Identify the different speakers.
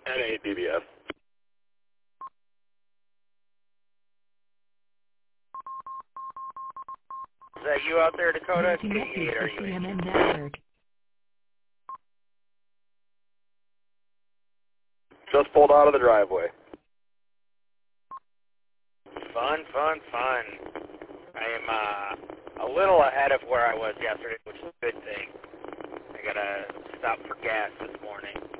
Speaker 1: NADBS.
Speaker 2: Is that you out there, Dakota?
Speaker 3: Connected
Speaker 2: K8, are
Speaker 3: to
Speaker 2: you
Speaker 3: CMM network.
Speaker 1: Just pulled out of the driveway.
Speaker 2: Fun. I am a little ahead of where I was yesterday, which is a good thing. I gotta stop for gas this morning.